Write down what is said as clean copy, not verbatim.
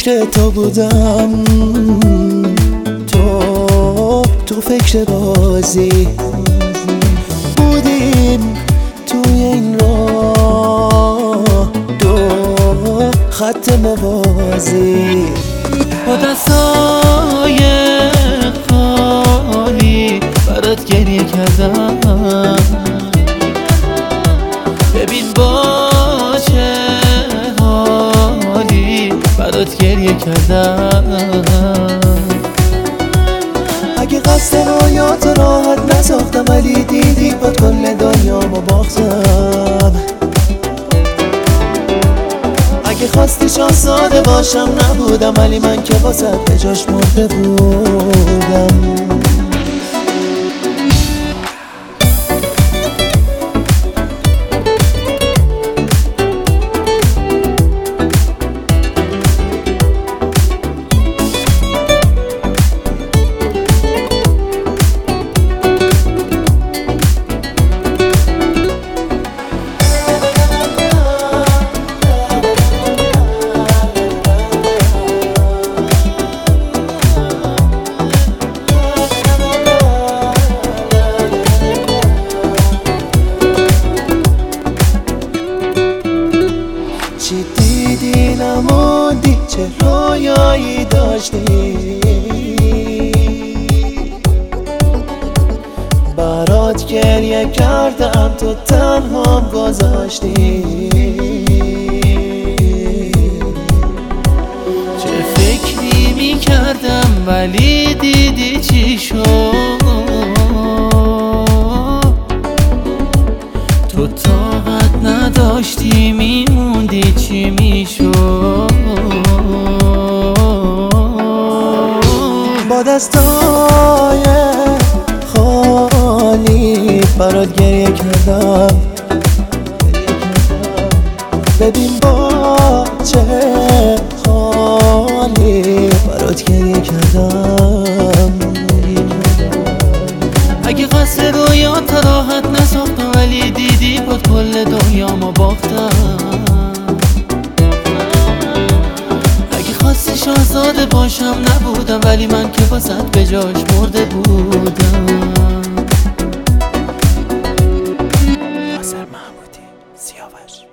عشق تو بودم، تو فکر بازی بودیم توی این راه، دو خط موازی با دستای خالی برات گریه کردم. ببین با چه حالی برات گریه کردم. اگه قصد رویات راحت نساختم، ولی دیدی باد کل دنیامو باختم. اگه خواستی شاهزاده باشم نبودم، ولی من که واسه به جاش مرده بودم. چی دیدی نموندی، چه رویایی داشتی، برات گریه کردم تو تنهام گذاشتی. چه فکری میکردم ولی دیدی چی شد، تو طاقت نداشتی میموندی چی میشد. با دستای خالی برات گریه کردم. ببین با چه حالی برات گریه کردم. اگه قصد رویات راحت نساختم، ولی دیدی بود کل دنیامو باختم. اگه خواستی شاهزاده باشم نبودم، ولی من که واسط به جاش مرده بودم. ناصر محمودی، سیاوش.